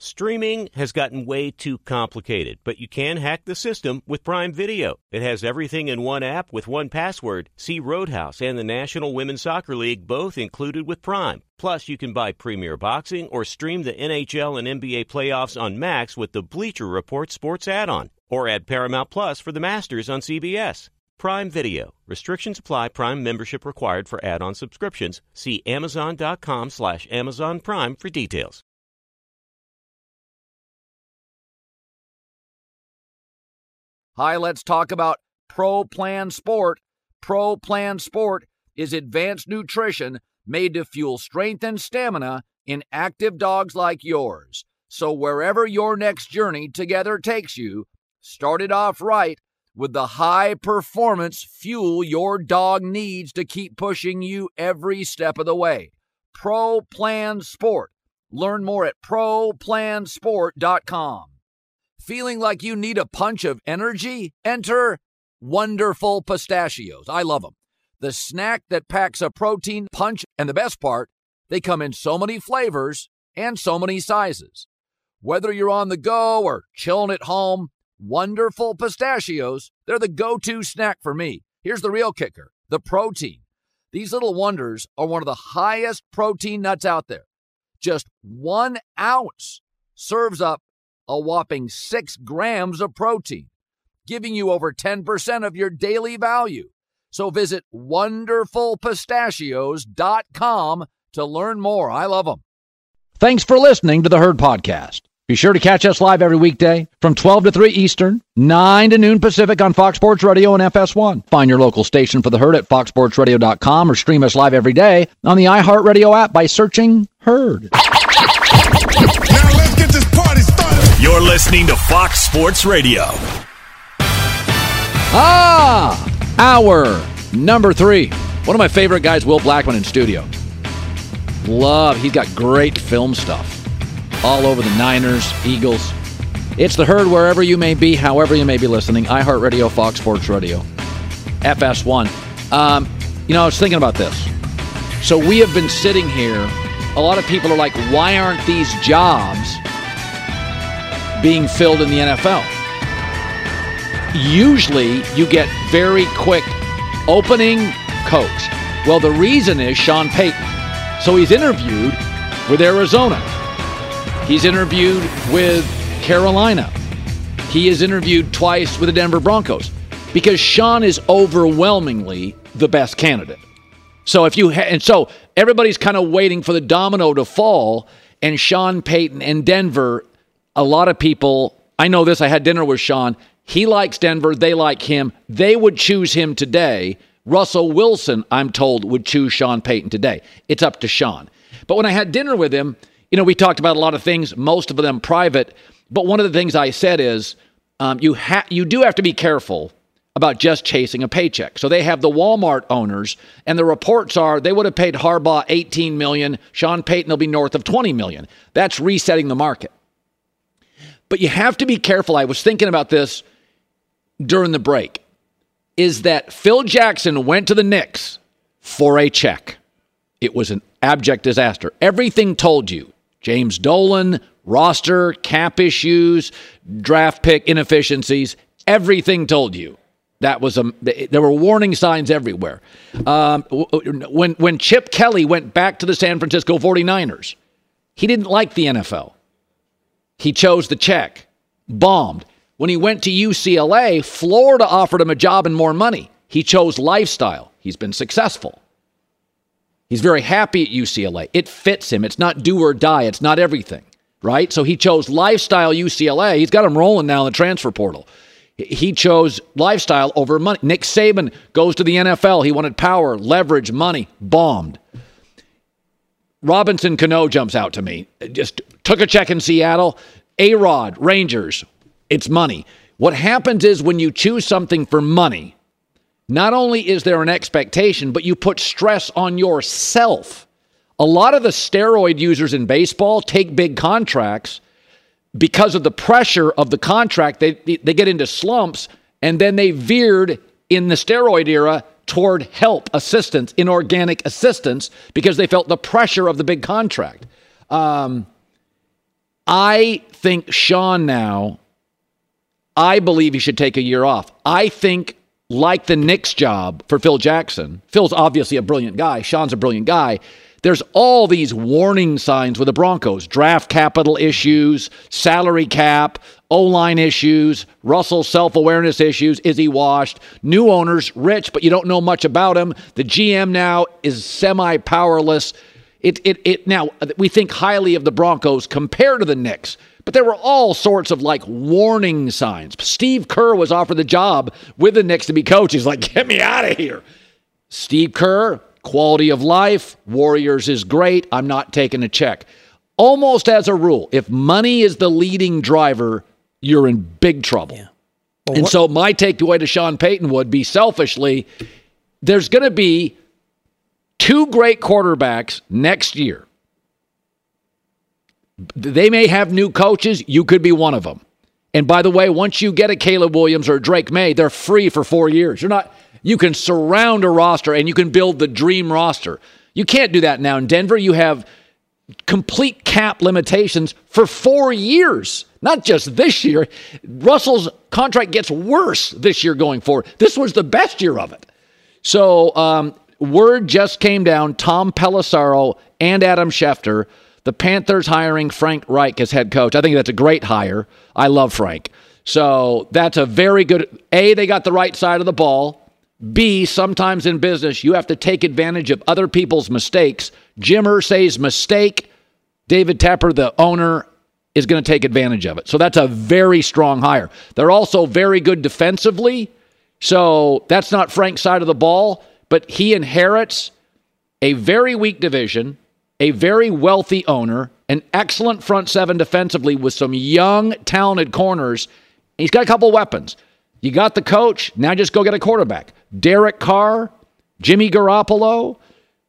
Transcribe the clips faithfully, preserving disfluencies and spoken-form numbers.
Streaming has gotten way too complicated, but you can hack the system with Prime Video. It has everything in one app with one password. See Roadhouse and the National Women's Soccer League both included with Prime. Plus, you can buy Premier Boxing or stream the N H L and N B A playoffs on Max with the Bleacher Report Sports add-on. Or add Paramount Plus for the Masters on C B S. Prime Video. Restrictions apply. Prime membership required for add-on subscriptions. See Amazon.com slash Amazon Prime for details. Hi, let's talk about Pro Plan Sport. Pro Plan Sport is advanced nutrition made to fuel strength and stamina in active dogs like yours. So wherever your next journey together takes you, start it off right with the high-performance fuel your dog needs to keep pushing you every step of the way. Pro Plan Sport. Learn more at pro plan sport dot com. Feeling like you need a punch of energy? Enter Wonderful Pistachios. I love them. The snack that packs a protein punch, and the best part, they come in so many flavors and so many sizes. Whether you're on the go or chilling at home, Wonderful Pistachios, they're the go-to snack for me. Here's the real kicker, the protein. These little wonders are one of the highest protein nuts out there. Just one ounce serves up a whopping six grams of protein, giving you over ten percent of your daily value. So visit wonderful pistachios dot com to learn more. I love them. Thanks for listening to the Herd Podcast. Be sure to catch us live every weekday from twelve to three Eastern, nine to noon Pacific on Fox Sports Radio and F S one. Find your local station for the Herd at fox sports radio dot com or stream us live every day on the iHeartRadio app by searching Herd. Now let's get this party started. You're listening to Fox Sports Radio. Ah, hour number three. One of my favorite guys, Will Blackman in studio. Love, he's got great film stuff. All over the Niners, Eagles. It's the Herd wherever you may be, however you may be listening. iHeartRadio, Fox Sports Radio, F S one. Um, you know, I was thinking about this. So we have been sitting here. A lot of people are like, why aren't these jobs being filled in the N F L? Usually, you get very quick opening coach. Well, the reason is Sean Payton. So he's interviewed with Arizona. He's interviewed with Carolina. He is interviewed twice with the Denver Broncos because Sean is overwhelmingly the best candidate. So if you ha- and so everybody's kind of waiting for the domino to fall, and Sean Payton and Denver. A lot of people, I know this. I had dinner with Sean. He likes Denver. They like him. They would choose him today. Russell Wilson, I'm told, would choose Sean Payton today. It's up to Sean. But when I had dinner with him, you know, we talked about a lot of things, most of them private. But one of the things I said is um, you ha- you do have to be careful about just chasing a paycheck. So they have the Walmart owners, and the reports are they would have paid Harbaugh eighteen million dollars. Sean Payton will be north of twenty million dollars. That's resetting the market. But you have to be careful. I was thinking about this during the break, is that Phil Jackson went to the Knicks for a check. It was an abject disaster. Everything told you. James Dolan, roster, cap issues, draft pick inefficiencies, everything told you. That was a, there were warning signs everywhere. Um, when, when Chip Kelly went back to the San Francisco forty-niners, he didn't like the N F L. He chose the check, bombed. When he went to U C L A, Florida offered him a job and more money. He chose lifestyle. He's been successful. He's very happy at U C L A. It fits him. It's not do or die. It's not everything, right? So he chose lifestyle U C L A. He's got him rolling now in the transfer portal. He chose lifestyle over money. Nick Saban goes to the N F L. He wanted power, leverage, money, bombed. Robinson Cano jumps out to me. Just took a check in Seattle. A-Rod, Rangers, it's money. What happens is when you choose something for money, not only is there an expectation, but you put stress on yourself. A lot of the steroid users in baseball take big contracts because of the pressure of the contract. They, they get into slumps, and then they veered in the steroid era toward help, assistance, inorganic assistance, because they felt the pressure of the big contract. Um, I think Sean now, I believe he should take a year off. I think, like the Knicks job for Phil Jackson, Phil's obviously a brilliant guy. Sean's a brilliant guy. There's all these warning signs with the Broncos. Draft capital issues, salary cap, O-line issues, Russell's self-awareness issues. Is he washed? New owners, rich, but you don't know much about him. The G M now is semi-powerless. It, it, it, now, we think highly of the Broncos compared to the Knicks, but there were all sorts of, like, warning signs. Steve Kerr was offered the job with the Knicks to be coach. He's like, get me out of here. Steve Kerr, quality of life, Warriors is great. I'm not taking a check. Almost as a rule, if money is the leading driver, you're in big trouble. Yeah. Well, and what- so my takeaway to Sean Payton would be, selfishly, there's going to be two great quarterbacks next year. They may have new coaches. You could be one of them. And by the way, once you get a Caleb Williams or a Drake May, they're free for four years. You're not. You can surround a roster and you can build the dream roster. You can't do that now in Denver. You have complete cap limitations for four years. Not just this year. Russell's contract gets worse this year going forward. This was the best year of it. So um, word just came down. Tom Pelissero and Adam Schefter. The Panthers hiring Frank Reich as head coach. I think that's a great hire. I love Frank. So that's a very good... A, they got the right side of the ball. B, sometimes in business, you have to take advantage of other people's mistakes. Jim Irsay's mistake, David Tepper, the owner, is going to take advantage of it. So that's a very strong hire. They're also very good defensively. So that's not Frank's side of the ball, but he inherits a very weak division, a very wealthy owner, an excellent front seven defensively with some young, talented corners. He's got a couple weapons. You got the coach, now just go get a quarterback. Derek Carr, Jimmy Garoppolo.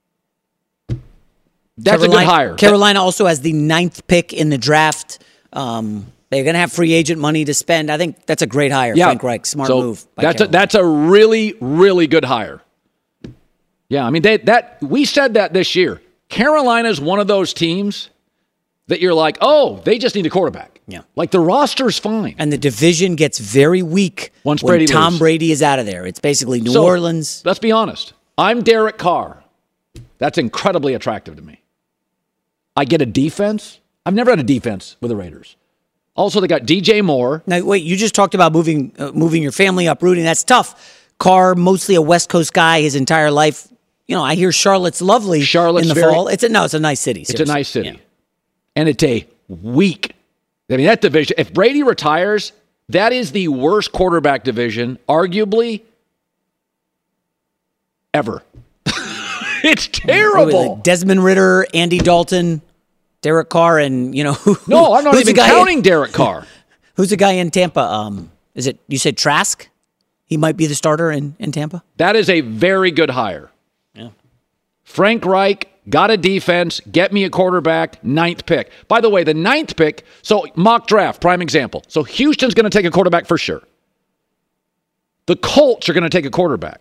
That's Carolina, a good hire. Carolina also has the ninth pick in the draft. Um, they're going to have free agent money to spend. I think that's a great hire, yeah. Frank Reich. Smart so move. By that's a, that's a really, really good hire. Yeah, I mean, they, that we said that this year. Carolina's one of those teams that you're like, oh, they just need a quarterback. Yeah. Like, the roster's fine. And the division gets very weak once when Brady Tom leaves. Brady is out of there. It's basically New so, Orleans. Let's be honest. I'm Derek Carr. That's incredibly attractive to me. I get a defense. I've never had a defense with the Raiders. Also, they got D J Moore. Now, wait, you just talked about moving uh, moving your family, uprooting. That's tough. Carr, mostly a West Coast guy his entire life. You know, I hear Charlotte's lovely Charlotte's in the very, fall. It's a, no, it's a nice city. Seriously. It's a nice city. Yeah. And it's a weak. I mean, that division, if Brady retires, that is the worst quarterback division, arguably, ever. It's terrible. Like Desmond Ridder, Andy Dalton, Derek Carr, and, you know. Who, no, I'm not even counting in, Derek Carr. Who's the guy in Tampa? Um, is it, you said Trask? He might be the starter in, in Tampa? That is a very good hire. Yeah. Frank Reich got a defense, get me a quarterback, ninth pick. By the way, the ninth pick, so mock draft, prime example. So Houston's going to take a quarterback for sure. The Colts are going to take a quarterback.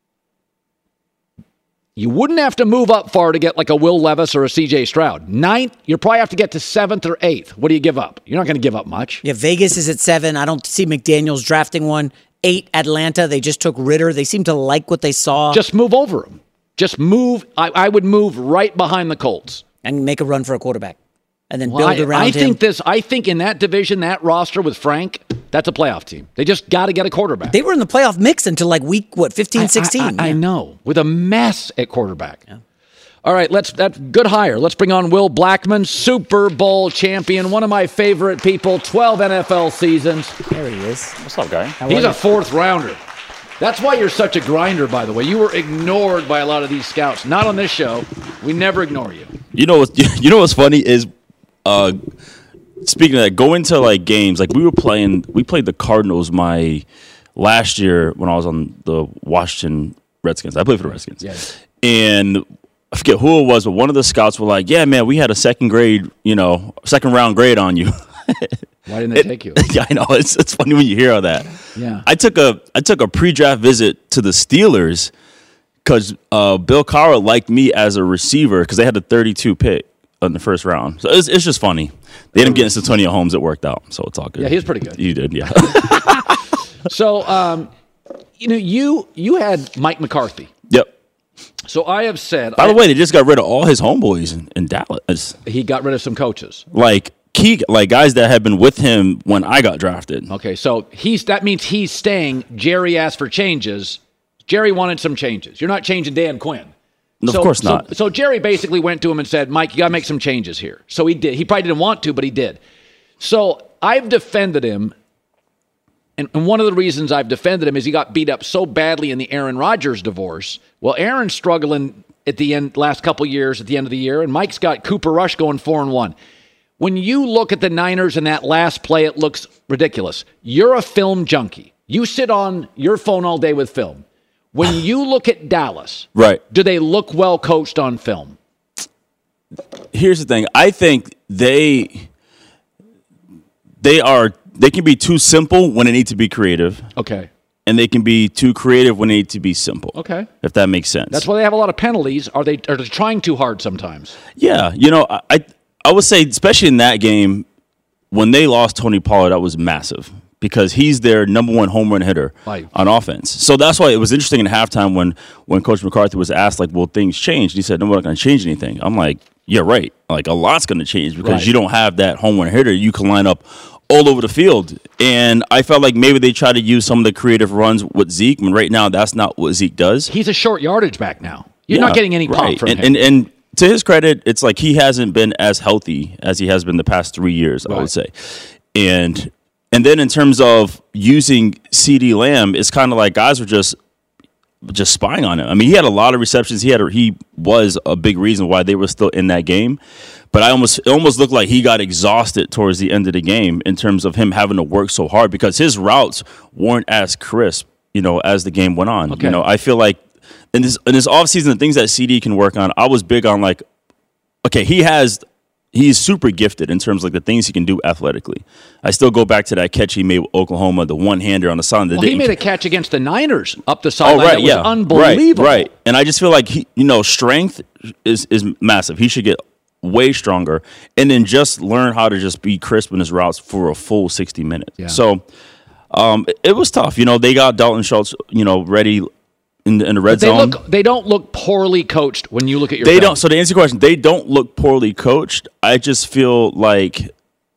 You wouldn't have to move up far to get like a Will Levis or a C J Stroud. Ninth, you probably have to get to seventh or eighth. What do you give up? You're not going to give up much. Yeah, Vegas is at seven. I don't see McDaniels drafting one. Eight, Atlanta. They just took Ridder. They seem to like what they saw. Just move over him. Just move. I, I would move right behind the Colts. And make a run for a quarterback. And then well, build I, around I him. think this. I think in that division, that roster with Frank, that's a playoff team. They just got to get a quarterback. They were in the playoff mix until like week, what, fifteen, sixteen? I, I, I, yeah. I know. With a mess at quarterback. Yeah. All right, let's. That's good hire. Let's bring on Will Blackmon, Super Bowl champion, one of my favorite people, twelve N F L seasons. There he is. What's up, guy? He's a fourth rounder. That's why you're such a grinder, by the way. You were ignored by a lot of these scouts. Not on this show. We never ignore you. You know, you know what's funny is, uh, speaking of that, going to like games, like we were playing, we played the Cardinals my last year when I was on the Washington Redskins. I played for the Redskins. Yes. And I forget who it was, but one of the scouts were like, yeah, man, we had a second grade, you know, second round grade on you. Why didn't they it, take you? Yeah, I know. It's it's funny when you hear all that. Yeah. I took a I took a pre-draft visit to the Steelers because uh, Bill Cowher liked me as a receiver because they had the thirty-two pick in the first round. So it's, it's just funny. They ended up getting Santonio Holmes. It worked out, so it's all good. Yeah, he was pretty good. You did, yeah. So, um, you know, you you had Mike McCarthy. Yep. So I have said. By I, the way, they just got rid of all his homeboys in, in Dallas. he got rid of some coaches. Like key, like guys that had been with him when I got drafted. Okay, so he's that means he's staying. Jerry asked for changes. Jerry wanted some changes. You're not changing Dan Quinn. No, so, of course not. So, so Jerry basically went to him and said, Mike, you got to make some changes here. So he did. He probably didn't want to, but he did. So I've defended him. And, and one of the reasons I've defended him is he got beat up so badly in the Aaron Rodgers divorce. Well, Aaron's struggling at the end, last couple years, at the end of the year, and Mike's got Cooper Rush going four and one. When you look at the Niners in that last play, it looks ridiculous. You're a film junkie. You sit on your phone all day with film. When you look at Dallas, Right. do they look well coached on film? Here's the thing. I think they they are they can be too simple when they need to be creative, Okay. and they can be too creative when they need to be simple. Okay. If that makes sense. That's why they have a lot of penalties. Are they are they trying too hard sometimes? Yeah, you know, I I, I would say especially in that game when they lost Tony Pollard, that was massive. Because he's their number one home run hitter Right. on offense. So that's why it was interesting in halftime when, when Coach McCarthy was asked, like, will things change? And he said, no, we're not going to change anything. I'm like, yeah, right. Like, a lot's going to change because Right. you don't have that home run hitter. You can line up all over the field. And I felt like maybe they try to use some of the creative runs with Zeke. I mean, right now, that's not what Zeke does. He's a short yardage back now. You're Yeah, not getting any pop right. from and, him. And, and to his credit, it's like he hasn't been as healthy as he has been the past three years, I Right. would say. And... And then in terms of using CeeDee Lamb, it's kind of like guys were just just spying on him. I mean, he had a lot of receptions. He had a, he was a big reason why they were still in that game. But I almost it almost looked like he got exhausted towards the end of the game in terms of him having to work so hard because his routes weren't as crisp, you know, as the game went on. Okay. You know, I feel like in this in this offseason, the things that C D can work on, I was big on like, okay, he has. He's super gifted in terms of like the things he can do athletically. I still go back to that catch he made with Oklahoma, the one-hander on the side. Well, he made a catch against the Niners up the sideline. Oh, right, that was yeah. unbelievable. Right, right. And I just feel like, he, you know, strength is, is massive. He should get way stronger and then just learn how to just be crisp in his routes for a full sixty minutes. Yeah. So um, it, it was tough. You know, they got Dalton Schultz, you know, ready in the, in the red But they zone. look. They don't look poorly coached when you look at your. They film. don't. So to answer your question, they don't look poorly coached. I just feel like,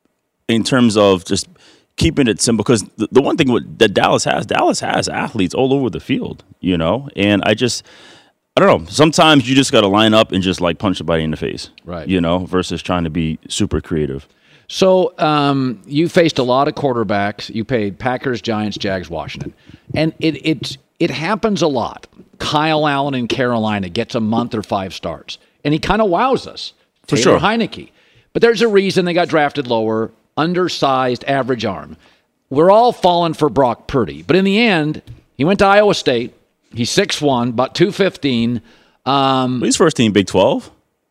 in terms of just keeping it simple, because the, the one thing with, that Dallas has, Dallas has athletes all over the field, you know. And I just, I don't know. Sometimes you just got to line up and just like punch somebody in the face, Right. You know, versus trying to be super creative. So um, you faced a lot of quarterbacks. You played Packers, Giants, Jags, Washington, and it it it happens a lot. Kyle Allen in Carolina gets a month or five starts, and he kind of wows us. For Taylor sure. Heineke, but there's a reason they got drafted lower. Undersized, average arm. We're all falling for Brock Purdy, but in the end, he went to Iowa State. He's six one, about two fifteen. Um, But he's first team Big twelve.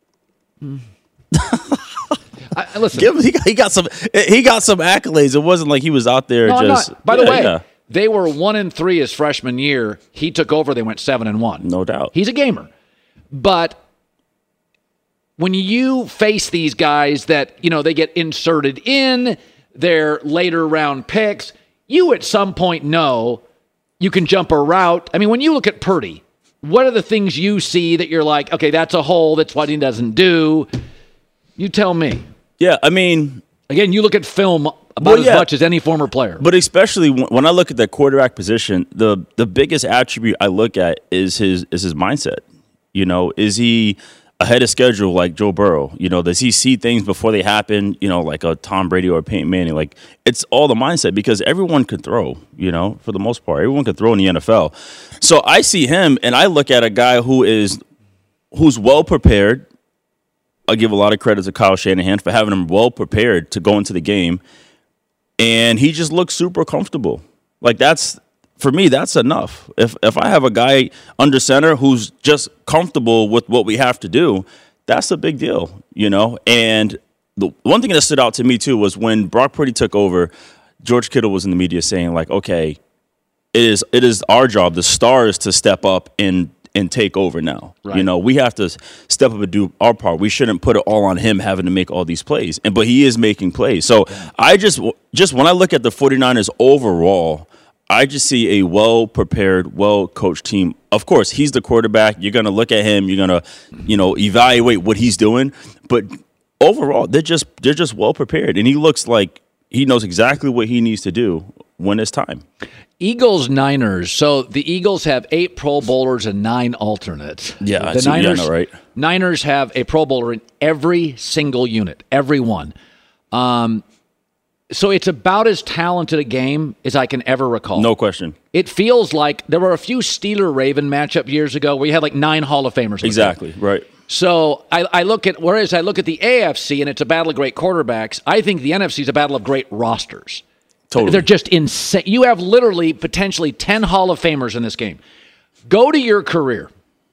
I, listen, Give him, he, got, he got some. He got some accolades. It wasn't like he was out there No, I'm just. not. By the Yeah, way, yeah. they were one and three his freshman year. He took over. They went seven and one. No doubt. He's a gamer, but when you face these guys that you know they get inserted in, they're later round picks. You at some point know you can jump a route. I mean, when you look at Purdy, what are the things you see that you're like, okay, that's a hole. That's what he doesn't do. You tell me. Yeah, I mean. Again, you look at film about Well, as yeah. much as any former player. But especially when when I look at the quarterback position, the the biggest attribute I look at is his is his mindset. You know, is he ahead of schedule like Joe Burrow? You know, does he see things before they happen? You know, like a Tom Brady or a Peyton Manning. Like it's all the mindset because everyone can throw. You know, for the most part, everyone can throw in the N F L. So I see him, and I look at a guy who is who's well prepared. I give a lot of credit to Kyle Shanahan for having him well prepared to go into the game. And he just looks super comfortable. Like that's, for me, that's enough. If if I have a guy under center who's just comfortable with what we have to do, that's a big deal, you know? And the one thing that stood out to me, too, was when Brock Purdy took over, George Kittle was in the media saying, like, okay, it is it is our job, the stars, to step up and and take over now. Right. You know, we have to step up and do our part. We shouldn't put it all on him having to make all these plays. And but he is making plays. So I just just when I look at the 49ers overall, I just see a well-prepared, well-coached team. Of course, he's the quarterback. You're going to look at him. You're going to, you know, evaluate what he's doing. But overall, they're just they're just well-prepared. And he looks like he knows exactly what he needs to do when it's time. Eagles, Niners. So the Eagles have eight Pro Bowlers and nine alternates. Yeah, the I see, Niners, yeah, I know, right? Niners have a Pro Bowler in every single unit, every one. Um, so it's about as talented a game as I can ever recall. No question. It feels like there were a few Steeler-Raven matchup years ago where you had like nine Hall of Famers. Exactly, right. So I, I look at, whereas I look at the A F C and it's a battle of great quarterbacks, I think the N F C is a battle of great rosters. Totally. They're just insane. You have literally potentially ten Hall of Famers in this game. Go to your career,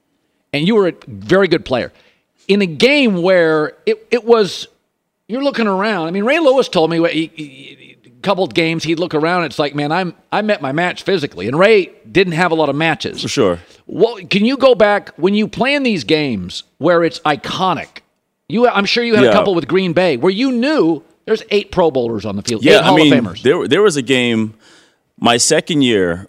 and you were a very good player. In a game where it, it was, you're looking around. I mean, Ray Lewis told me he, he, a couple of games he'd look around, and it's like, man, I'm I met my match physically. And Ray didn't have a lot of matches. For sure. Well, can you go back, when you play in these games where it's iconic, you I'm sure you had Yeah. a couple with Green Bay, where you knew there's eight Pro Bowlers on the field, Yeah, eight Hall I mean, of Famers. there there was a game my second year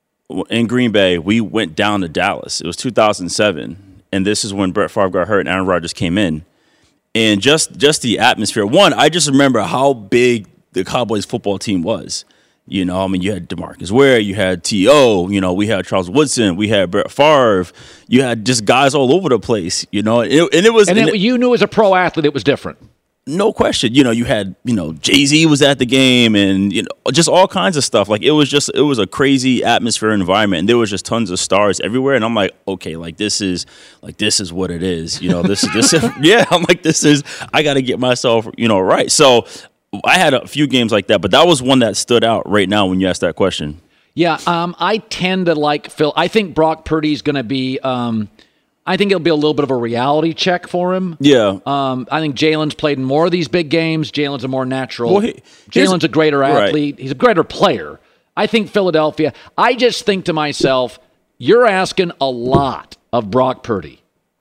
in Green Bay. We went down to Dallas. It was two thousand seven, and this is when Brett Favre got hurt and Aaron Rodgers came in. And just just the atmosphere. One, I just remember how big the Cowboys football team was. You know, I mean, you had DeMarcus Ware, you had T O, you know, we had Charles Woodson, we had Brett Favre, you had just guys all over the place. You know, and it, and it was and and it, it, you knew as a pro athlete it was different. no question. You know, you had, you know, Jay-Z was at the game and, you know, just all kinds of stuff. Like, it was just, it was a crazy atmosphere environment. And there was just tons of stars everywhere. And I'm like, okay, like, this is, like, this is what it is. You know, this is, this is, yeah, I'm like, this is, I got to get myself, you know, right. So I had a few games like that, but that was one that stood out right now when you asked that question. Yeah, um, I tend to like Phil. I think Brock Purdy's going to be, um, I think it'll be a little bit of a reality check for him. Yeah. Um, I think Jalen's played in more of these big games. Jalen's a more natural. Well, he- here's- Jalen's a greater right. athlete. He's a greater player. I think Philadelphia, I just think to myself, you're asking a lot of Brock Purdy.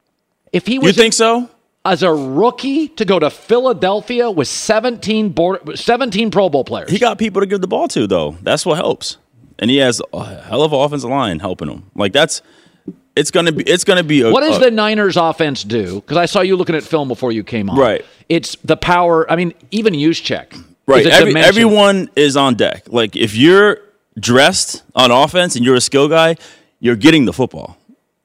If he was You think so? as a rookie to go to Philadelphia with seventeen, board, seventeen Pro Bowl players. He got people to give the ball to, though. That's what helps. And he has a hell of an offensive line helping him. Like, that's, it's going to be, it's going to be a, What does a, the Niners offense do? Because I saw you looking at film before you came on. Right. It's the power. I mean, even Juszczyk. Right. is a Every, dimension. everyone is on deck. Like, if you're dressed on offense and you're a skill guy, you're getting the football.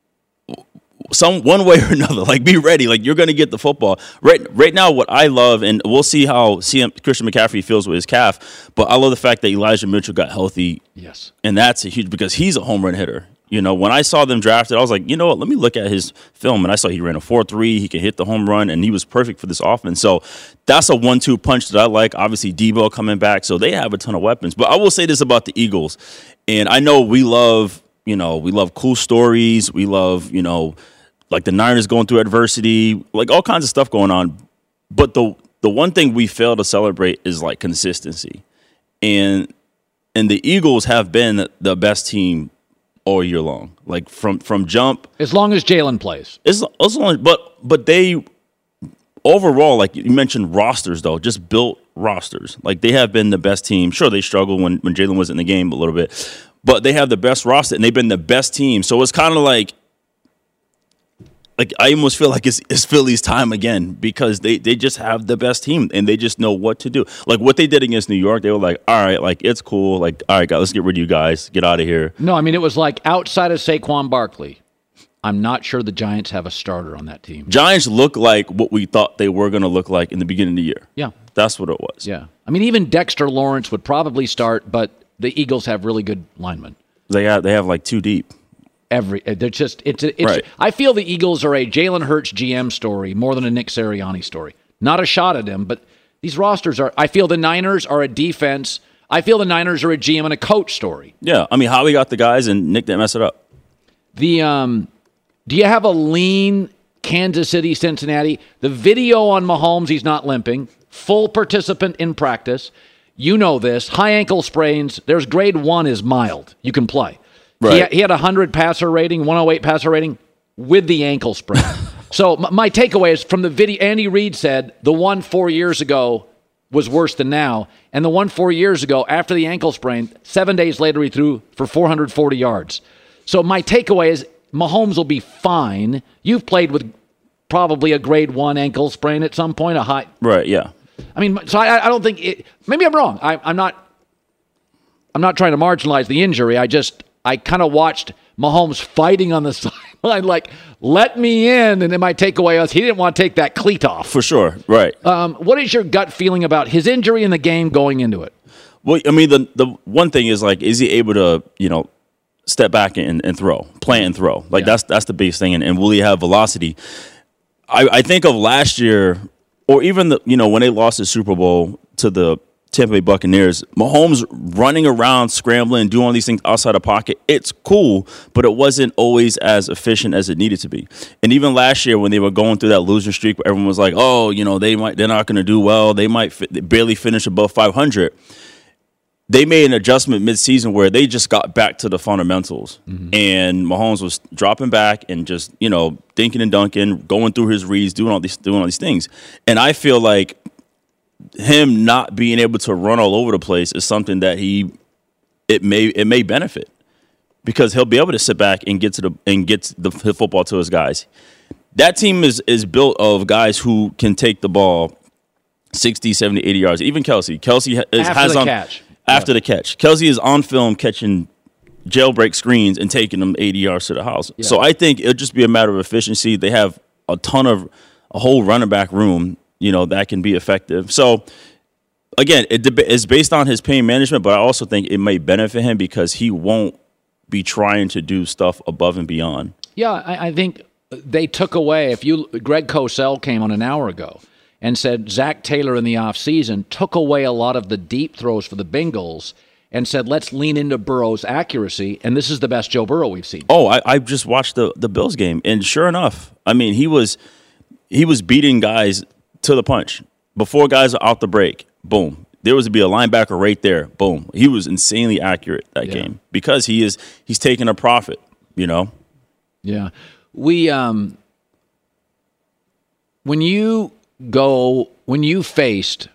Some one way or another. Like, be ready. Like, you're going to get the football. Right right now, what I love, and we'll see how C M, Christian McCaffrey feels with his calf, but I love the fact that Elijah Mitchell got healthy. Yes. And that's a huge, because he's a home run hitter. You know, when I saw them drafted, I was like, you know what, let me look at his film. And I saw he ran a four three, he can hit the home run, and he was perfect for this offense. So that's a one two punch that I like. Obviously, Debo coming back, so they have a ton of weapons. But I will say this about the Eagles, and I know we love, you know, we love cool stories. We love, you know, like the Niners going through adversity, like all kinds of stuff going on. But the the one thing we fail to celebrate is like consistency. And and the Eagles have been the best team all year long. Like from from jump. As long as Jalen plays. As, as long, but but they overall, like you mentioned, rosters though, just built rosters. Like they have been the best team. Sure, they struggled when, when Jalen was in the game a little bit, but they have the best roster and they've been the best team. So it's kind of like Like I almost feel like it's, it's Philly's time again because they, they just have the best team and they just know what to do. Like what they did against New York, they were like, all right, like it's cool. Like, all right, guys, let's get rid of you guys. Get out of here. No, I mean, it was like outside of Saquon Barkley, I'm not sure the Giants have a starter on that team. Giants look like what we thought they were going to look like in the beginning of the year. Yeah. That's what it was. Yeah. I mean, even Dexter Lawrence would probably start, but the Eagles have really good linemen. They have, they have like two deep. Every they're just it's it's. Right. I feel the Eagles are a Jalen Hurts G M story more than a Nick Sirianni story. Not a shot at him, but these rosters are. I feel the Niners are a defense. I feel the Niners are a G M and a coach story. Yeah, I mean, Howie got the guys and Nick didn't mess it up. The um, do you have a lean Kansas City Cincinnati? The video on Mahomes, he's not limping. Full participant in practice. You know this. High ankle sprains. There's grade one is mild. You can play. Right. He, he had a one hundred passer rating, one oh eight passer rating, with the ankle sprain. So my, my takeaway is from the video, Andy Reid said the one four years ago was worse than now, and the one four years ago after the ankle sprain, seven days later he threw for four hundred forty yards. So my takeaway is Mahomes will be fine. You've played with probably a grade one ankle sprain at some point, a high. Right, yeah. I mean, so I, I don't think it, maybe I'm wrong. I, I'm not, I'm not trying to marginalize the injury. I just, I kind of watched Mahomes fighting on the sideline, like, let me in. And then my takeaway was he didn't want to take that cleat off. For sure, right. Um, what is your gut feeling about his injury in the game going into it? Well, I mean, the the one thing is, like, is he able to, you know, step back and, and throw, plant and throw? Like, yeah. that's that's the biggest thing. And, and will he have velocity? I, I think of last year, or even, the you know, when they lost the Super Bowl to the Tampa Bay Buccaneers, Mahomes running around, scrambling, doing all these things outside the pocket. It's cool, but it wasn't always as efficient as it needed to be. And even last year when they were going through that losing streak, everyone was like, "Oh, you know, they might, they're not going to do well. They might fi- they barely finish above five hundred." They made an adjustment midseason where they just got back to the fundamentals, mm-hmm. and Mahomes was dropping back and just, you know, dinking and dunking, going through his reads, doing all these doing all these things. And I feel like him not being able to run all over the place is something that he it may it may benefit, because he'll be able to sit back and get to the and get the football to his guys. That team is is built of guys who can take the ball sixty, seventy, eighty yards. Even Kelsey. Kelsey is, after has the on catch. after yeah. the catch. Kelsey is on film catching jailbreak screens and taking them eighty yards to the house. Yeah. So I think it'll just be a matter of efficiency. They have a ton of a whole running back room, you know, that can be effective. So, again, it is based on his pain management, but I also think it may benefit him because he won't be trying to do stuff above and beyond. Yeah, I, I think they took away, if you, Greg Cosell came on an hour ago and said Zach Taylor in the offseason took away a lot of the deep throws for the Bengals and said, let's lean into Burrow's accuracy, and this is the best Joe Burrow we've seen. Oh, I, I just watched the, the Bills game, and sure enough, I mean, he was he was beating guys to the punch. Before guys are out the break, boom. There was to be a linebacker right there, boom. He was insanely accurate that yeah. game because he is he's taking a profit, you know? Yeah. We um when you go when you faced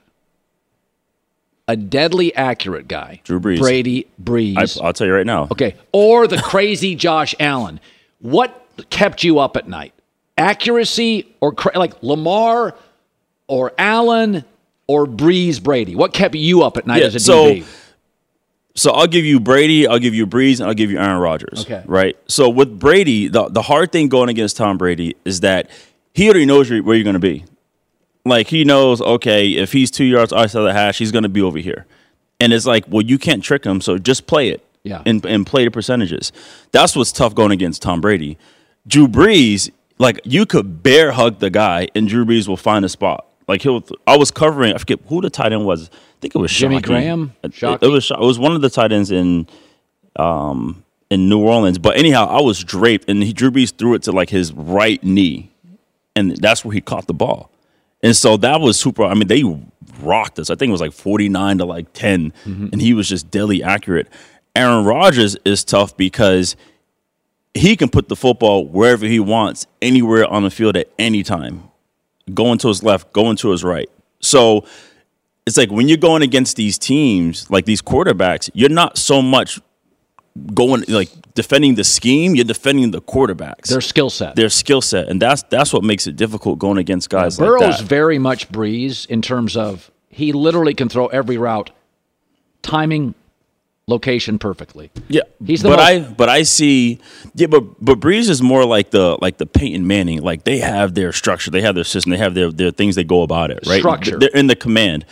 a deadly accurate guy, Drew Brees. Brady Brees. I, I'll tell you right now. Okay. Or the crazy Josh Allen. What kept you up at night? Accuracy or cra- like Lamar or Allen or Brees Brady? What kept you up at night yeah, as a so, D B? So I'll give you Brady, I'll give you Brees, and I'll give you Aaron Rodgers. Okay. Right? So with Brady, the, the hard thing going against Tom Brady is that he already knows where you're going to be. Like, he knows, okay, if he's two yards outside of the hash, he's going to be over here. And it's like, well, you can't trick him, so just play it. Yeah. And, and play the percentages. That's what's tough going against Tom Brady. Drew Brees, like, you could bear hug the guy, and Drew Brees will find a spot. Like, he'll. I was covering, I forget who the tight end was. I think it was Jimmy Shockey. Graham? It, it, it was it was one of the tight ends in um, in New Orleans. But anyhow, I was draped, and he, Drew Brees threw it to, like, his right knee, and that's where he caught the ball. And so that was super. I mean, they rocked us. I think it was like forty-nine to like ten, mm-hmm. and he was just deadly accurate. Aaron Rodgers is tough because he can put the football wherever he wants, anywhere on the field at any time. Going to his left, going to his right. So it's like when you're going against these teams, like these quarterbacks, you're not so much going like defending the scheme, you're defending the quarterbacks. Their skill set. Their skill set. And that's that's what makes it difficult going against guys yeah, like that. Burrow's very much Brees in terms of he literally can throw every route, timing, location perfectly. Yeah, he's the but most- I but I see yeah, but but Brees is more like the like the Peyton Manning. Like they have their structure, they have their system, they have their their things they go about it. Right, structure. They're in the command.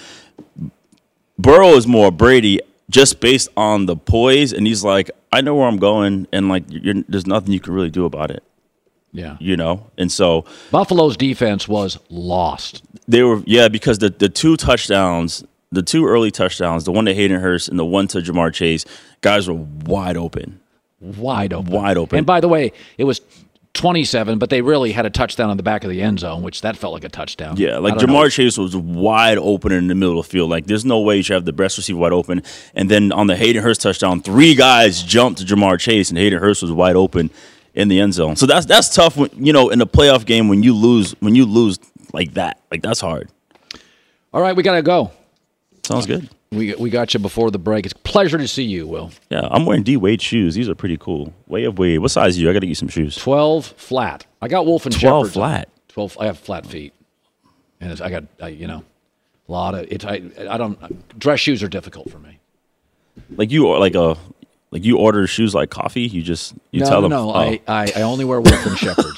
Burrow is more Brady, just based on the poise, and he's like, I know where I'm going, and like you're, there's nothing you can really do about it. Yeah, you know, and so Buffalo's defense was lost. They were yeah because the the two touchdowns. The two early touchdowns, the one to Hayden Hurst and the one to Jamar Chase, guys were wide open. Wide open. Wide open. And by the way, it was twenty-seven, but they really had a touchdown on the back of the end zone, which that felt like a touchdown. Yeah, like Jamar know. Chase was wide open in the middle of the field. Like, there's no way you should have the best receiver wide open. And then on the Hayden Hurst touchdown, three guys jumped to Jamar Chase, and Hayden Hurst was wide open. in the end zone. So that's that's tough. When, you know, in a playoff game when you lose when you lose like that, like that's hard. All right, we gotta go. Sounds good. We we got you before the break. It's a pleasure to see you, Will. Yeah, I'm wearing D Wade shoes. These are pretty cool. Way of Wade. What size are you? I got to get you some shoes. Twelve flat. I got Wolf and Twelve Shepherd. flat. Twelve. I have flat feet, and it's, I got I, you know a lot of it. I I don't dress shoes are difficult for me. Like you or like a like you order shoes like coffee. You just you no, tell no, them. No, oh. I, I I only wear Wolf and Shepherds.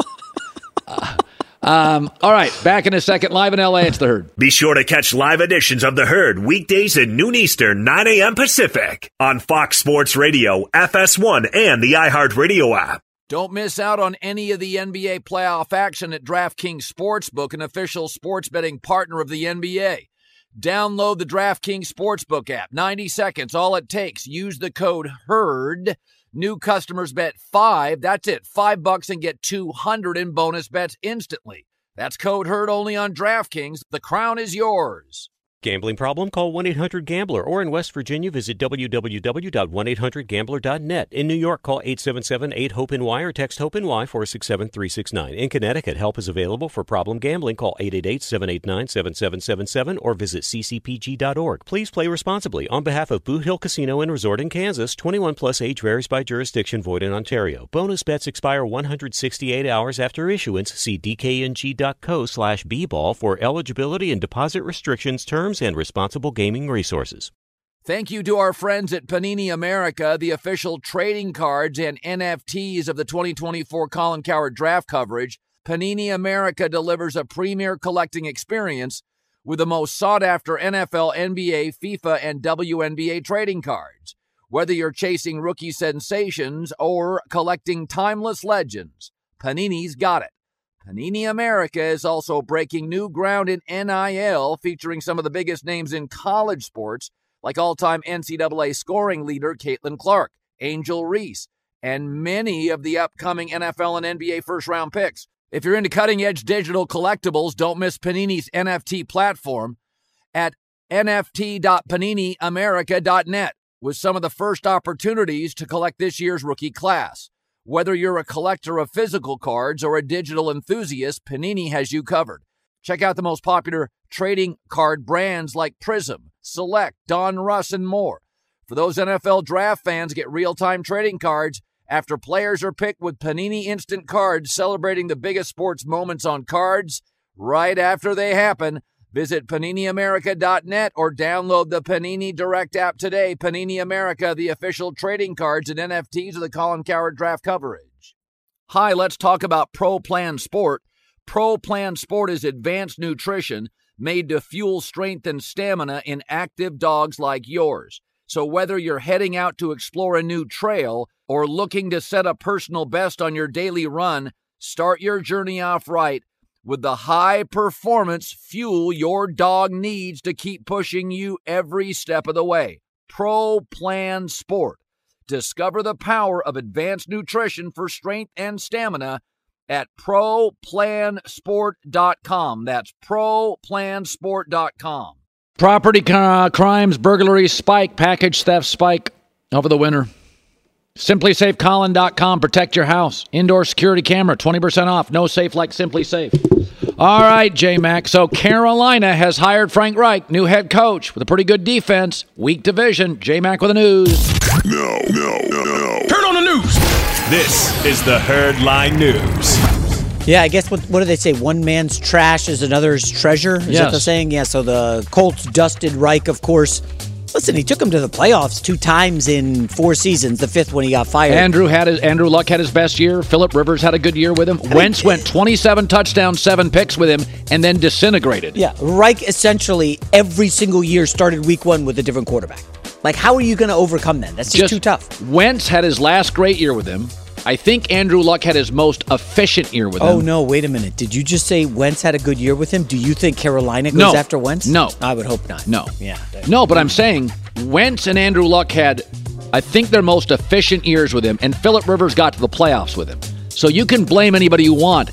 uh, Um, all right, back in a second. Live in L A, it's The Herd. Be sure to catch live editions of The Herd weekdays at noon Eastern, nine a.m. Pacific on Fox Sports Radio, F S one, and the iHeartRadio app. Don't miss out on any of the N B A playoff action at DraftKings Sportsbook, an official sports betting partner of the N B A. Download the DraftKings Sportsbook app. ninety seconds, all it takes. Use the code HERD. New customers bet five. That's it. Five bucks and get two hundred in bonus bets instantly. That's code HERD only on DraftKings. The crown is yours. Gambling problem? Call one eight hundred gambler. Or in West Virginia, visit w w w dot one eight hundred gambler dot net. In New York, call eight seven seven eight hope N Y or text HOPE-NY four six seven three six nine. In Connecticut, help is available for problem gambling. Call eight eight eight seven eight nine seven seven seven seven or visit c c p g dot org. Please play responsibly. On behalf of Boot Hill Casino and Resort in Kansas, twenty-one plus age varies by jurisdiction, void in Ontario. Bonus bets expire one hundred sixty-eight hours after issuance. See d k n g dot co slash b ball for eligibility and deposit restrictions, terms, and responsible gaming resources. Thank you to our friends at Panini America, the official trading cards and N F Ts of the twenty twenty-four Colin Cowherd draft coverage. Panini America delivers a premier collecting experience with the most sought-after N F L, N B A, FIFA, and W N B A trading cards. Whether you're chasing rookie sensations or collecting timeless legends, Panini's got it. Panini America is also breaking new ground in N I L, featuring some of the biggest names in college sports, like all-time N C double A scoring leader Caitlin Clark, Angel Reese, and many of the upcoming N F L and N B A first-round picks. If you're into cutting-edge digital collectibles, don't miss Panini's N F T platform at n f t dot panini america dot net with some of the first opportunities to collect this year's rookie class. Whether you're a collector of physical cards or a digital enthusiast, Panini has you covered. Check out the most popular trading card brands like Prism, Select, Don Russ, and more. For those N F L draft fans, get real-time trading cards after players are picked with Panini Instant Cards, celebrating the biggest sports moments on cards right after they happen. Visit panini america dot net or download the Panini Direct app today. Panini America, the official trading cards and N F Ts of the Colin Cowherd draft coverage. Hi, let's talk about Pro Plan Sport. Pro Plan Sport is advanced nutrition made to fuel strength and stamina in active dogs like yours. So whether you're heading out to explore a new trail or looking to set a personal best on your daily run, start your journey off right with the high-performance fuel your dog needs to keep pushing you every step of the way. Pro Plan Sport. Discover the power of advanced nutrition for strength and stamina at pro plan sport dot com. That's pro plan sport dot com. Property uh, crimes, burglaries, spike, package theft, spike over the winter. simply safe colin dot com. Protect your house. Indoor security camera, twenty percent off. No safe like Simply Safe. All right, J-Mac. So Carolina has hired Frank Reich, new head coach, with a pretty good defense. Weak division. J-Mac with the news. No, no, no, no. Turn on the news. This is the Herd Line News. Yeah, I guess what what do they say? One man's trash is another's treasure. Is Yes. that the saying? Yeah. So the Colts dusted Reich, of course. Listen, he took him to the playoffs two times in four seasons. The fifth when he got fired. Andrew had his, Andrew Luck had his best year. Phillip Rivers had a good year with him. Wentz went twenty-seven touchdowns, seven picks with him, and then disintegrated. Yeah, Reich essentially every single year started week one with a different quarterback. Like, how are you going to overcome that? That's just, Just too tough. Wentz had his last great year with him. I think Andrew Luck had his most efficient year with him. Oh, no, wait a minute. Did you just say Wentz had a good year with him? Do you think Carolina goes No. after Wentz? No. I would hope not. No. Yeah. No, but I'm saying Wentz and Andrew Luck had, I think, their most efficient years with him, and Phillip Rivers got to the playoffs with him. So you can blame anybody you want.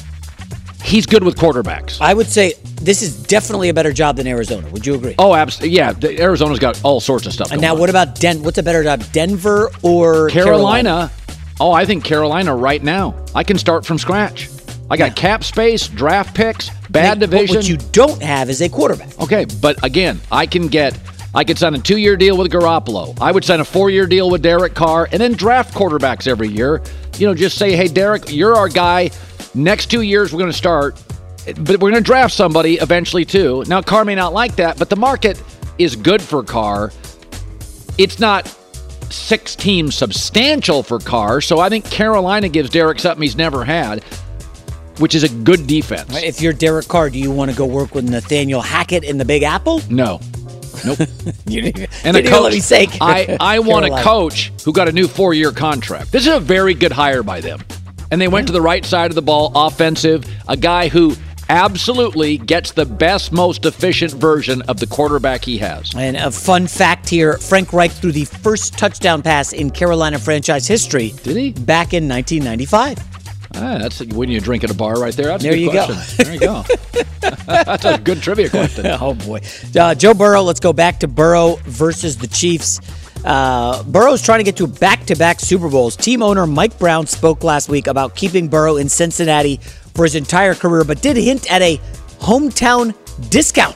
He's good with quarterbacks. I would say this is definitely a better job than Arizona. Would you agree? Oh, absolutely. Yeah, the- Arizona's got all sorts of stuff And going now on. what about Den? What's a better job, Denver or Carolina, Carolina? Oh, I think Carolina right now. I can start from scratch. I got yeah. cap space, draft picks, bad Nick, division. What you don't have is a quarterback. Okay, but again, I can get, I could sign a two-year deal with Garoppolo. I would sign a four-year deal with Derek Carr, and then draft quarterbacks every year. You know, just say, hey, Derek, you're our guy. Next two years, we're going to start, but we're going to draft somebody eventually too. Now, Carr may not like that, but the market is good for Carr. It's not six-team substantial for Carr, so I think Carolina gives Derek something he's never had, which is a good defense. If you're Derek Carr, do you want to go work with Nathaniel Hackett in the Big Apple? No. Nope. you didn't, and you a coach, let me say I, I want a coach who got a new four-year contract. This is a very good hire by them. And they went yeah. to the right side of the ball, offensive, a guy who absolutely gets the best, most efficient version of the quarterback he has. And a fun fact here, Frank Reich threw the first touchdown pass in Carolina franchise history. Did he? Back in nineteen ninety-five. Ah, that's when you drink at a bar right there. That's there a good you question. go. There you go. That's a good trivia question. Oh, boy. Uh, Joe Burrow, let's go back to Burrow versus the Chiefs. Uh, Burrow's trying to get to back-to-back Super Bowls. Team owner Mike Brown spoke last week about keeping Burrow in Cincinnati for his entire career, but did hint at a hometown discount.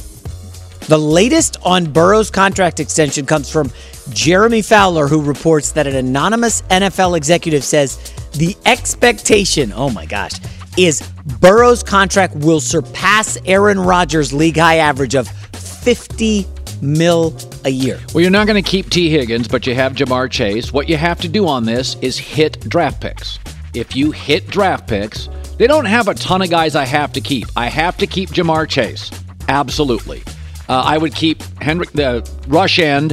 The latest on Burrow's contract extension comes from Jeremy Fowler, who reports that an anonymous N F L executive says the expectation, oh my gosh, is Burrow's contract will surpass Aaron Rodgers' league-high average of fifty mil a year. Well, you're not going to keep T. Higgins, but you have Jamar Chase. What you have to do on this is hit draft picks. If you hit draft picks, they don't have a ton of guys I have to keep. I have to keep Jamar Chase. Absolutely. Uh, I would keep Hendrick, the rush end.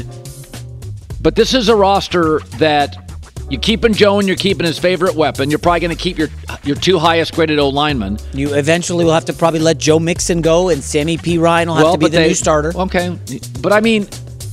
But this is a roster that you're keeping Joe and you're keeping his favorite weapon. You're probably going to keep your your two highest graded O-linemen. You eventually will have to probably let Joe Mixon go, and Sammy P. Ryan will have well, to be the they, new starter. Okay. But, I mean,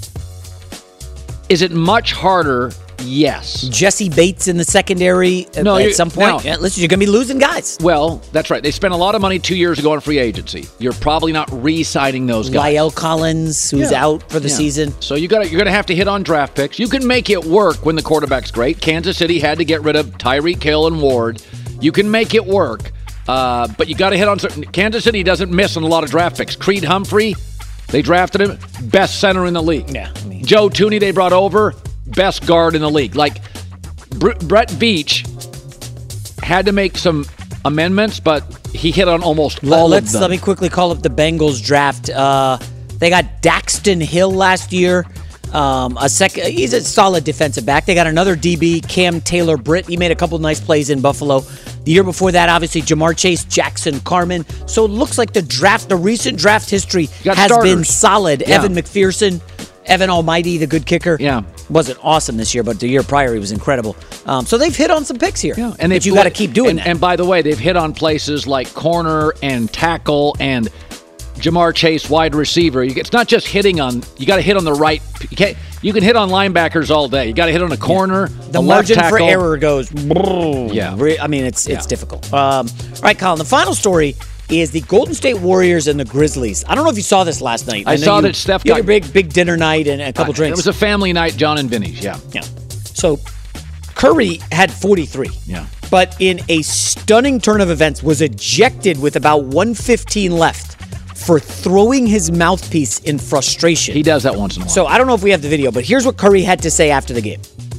is it much harder? Yes. Jesse Bates in the secondary no, at some point. Now, yeah, listen, you're going to be losing guys. Well, that's right. They spent a lot of money two years ago on free agency. You're probably not re-signing those guys. La'el Collins, who's yeah. out for the yeah. season. So you got you're going to have to hit on draft picks. You can make it work when the quarterback's great. Kansas City had to get rid of Tyreek Hill and Ward. You can make it work, uh, but you got to hit on certain. Kansas City doesn't miss on a lot of draft picks. Creed Humphrey, they drafted him, best center in the league. Yeah, I mean, Joe Tooney, they brought over, best guard in the league. Like. Brett Veach had to make some amendments, but he hit on almost all Let's, of them. Let me quickly call up the Bengals draft. Uh, they got Daxton Hill last year. Um, a second, he's a solid defensive back. They got another D B, Cam Taylor-Britt. He made a couple nice plays in Buffalo. The year before that, obviously, Jamar Chase, Jackson Carman. So it looks like the draft, the recent draft history has starters. been solid. Yeah. Evan McPherson, Evan Almighty, the good kicker. Yeah. Wasn't awesome this year, but the year prior he was incredible. Um, so they've hit on some picks here. Yeah, and but you got to keep doing and, that. And by the way, they've hit on places like corner and tackle and Jamar Chase, wide receiver. It's not just hitting on. You got to hit on the right. You can't. You can hit on linebackers all day. You got to hit on a corner. Yeah. The a margin left for tackle. error goes. Yeah. I mean, it's it's yeah. difficult. Um, all right, Colin. The final story is the Golden State Warriors and the Grizzlies. I don't know if you saw this last night. I, I saw you, that Steph you got had a big big dinner night and a couple uh, drinks. It was a family night. John and Vinny's. Yeah. Yeah. So Curry had forty-three. Yeah. But in a stunning turn of events, was ejected with about one fifteen left for throwing his mouthpiece in frustration. He does that once in a while. So I don't know if we have the video, but here's what Curry had to say after the game.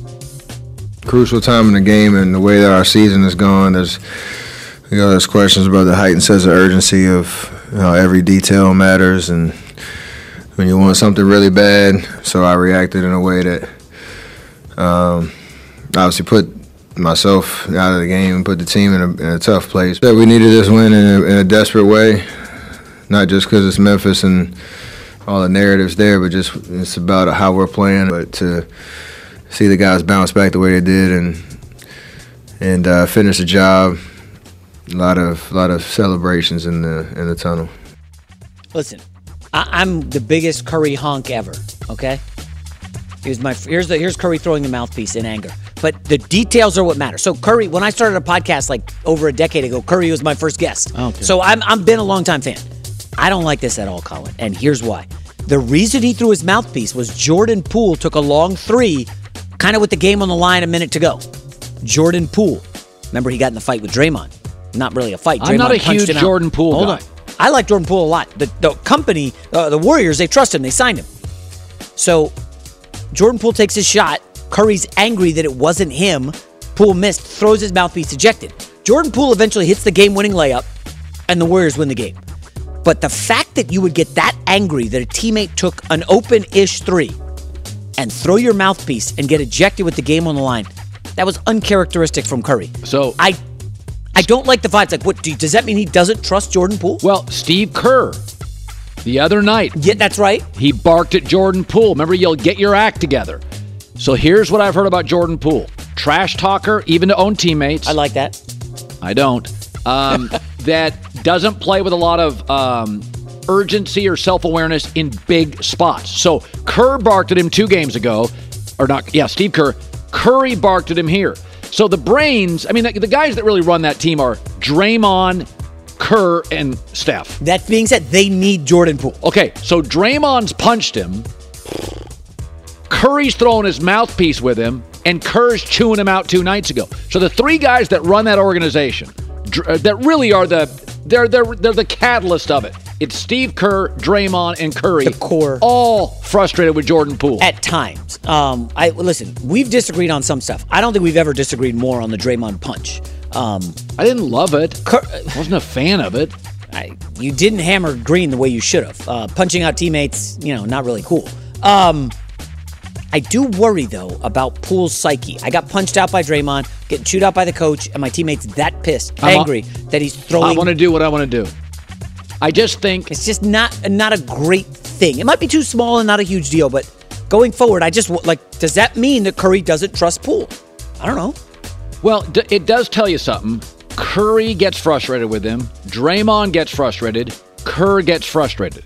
Crucial time in the game and the way that our season is going, there's, you know, there's questions about the heightened sense of urgency of, you know, every detail matters, and when you want something really bad. So I reacted in a way that um, obviously put myself out of the game and put the team in a, in a tough place. That we needed this win in a, in a desperate way, not just because it's Memphis and all the narratives there, but just it's about how we're playing. But to see the guys bounce back the way they did and and uh, finish the job, a lot of lot of celebrations in the in the tunnel. Listen, I, I'm the biggest Curry honk ever. Okay, here's my here's the here's Curry throwing the mouthpiece in anger. But the details are what matter. So Curry, when I started a podcast like over a decade ago, Curry was my first guest. Okay. So I'm I've been a longtime fan. I don't like this at all, Colin, and here's why. The reason he threw his mouthpiece was Jordan Poole took a long three, kind of with the game on the line, a minute to go. Jordan Poole. Remember, he got in the fight with Draymond. Not really a fight. Draymond I'm not a punched huge him out. Jordan Poole Hold guy. on. I like Jordan Poole a lot. The, the company, uh, the Warriors, they trust him. They signed him. So Jordan Poole takes his shot. Curry's angry that it wasn't him. Poole missed, throws his mouthpiece, ejected. Jordan Poole eventually hits the game-winning layup, and the Warriors win the game. But the fact that you would get that angry that a teammate took an open-ish three and throw your mouthpiece and get ejected with the game on the line, that was uncharacteristic from Curry. So I I don't like the vibes. Like, what, do, does that mean he doesn't trust Jordan Poole? Well, Steve Kerr, the other night. Yeah, that's right. He barked at Jordan Poole. Remember, you'll get your act together. So here's what I've heard about Jordan Poole. Trash talker, even to own teammates. I like that. I don't. Um, that doesn't play with a lot of um, urgency or self-awareness in big spots. So Kerr barked at him two games ago. Or not, yeah, Steve Kerr. Curry barked at him here. So the brains, I mean, the, the guys that really run that team are Draymond, Kerr, and Steph. That being said, they need Jordan Poole. Okay, so Draymond's punched him. Curry's throwing his mouthpiece with him, and Kerr's chewing him out two nights ago. So the three guys that run that organization, dr- that really are the they're they're they're the catalyst of it. It's Steve Kerr, Draymond, and Curry. The core. All frustrated with Jordan Poole. At times. Um, I listen, we've disagreed on some stuff. I don't think we've ever disagreed more on the Draymond punch. Um, I didn't love it. Cur- Wasn't a fan of it. I, you didn't hammer Green the way you should have. Uh, punching out teammates, you know, not really cool. Um, I do worry, though, about Poole's psyche. I got punched out by Draymond, getting chewed out by the coach, and my teammate's that pissed, I'm angry, a, that he's throwing... I want to do what I want to do. I just think... It's just not, not a great thing. It might be too small and not a huge deal, but going forward, I just... like, does that mean that Curry doesn't trust Poole? I don't know. Well, d- it does tell you something. Curry gets frustrated with him. Draymond gets frustrated. Kerr gets frustrated.